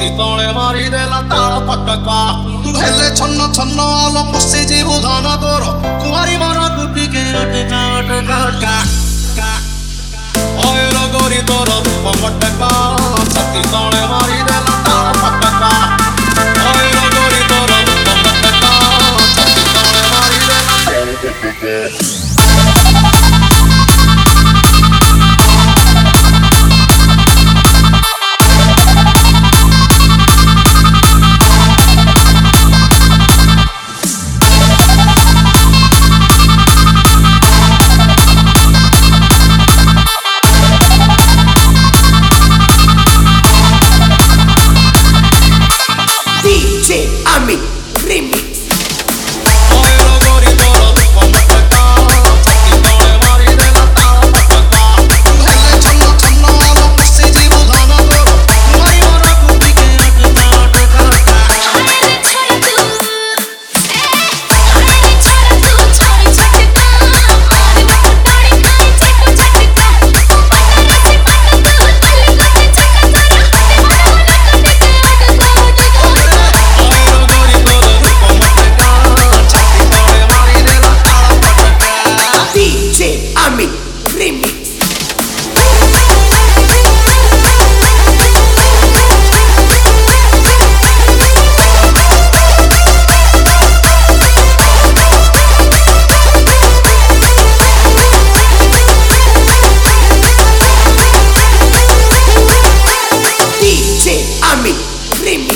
छाती तले मारी देला ताल पटका हेले छन्न छन्न आलो पसे जीव धान तोर कुमारी मारा गुटी के अटका अटका का ओए लगोरी तोर पटका छाती तले मारी देला ताल पटका ओए लगोरी तोर पटका छाती तले मारी देला ताल पटका Ami Remix. Ami Remix. DJ Ami Remix.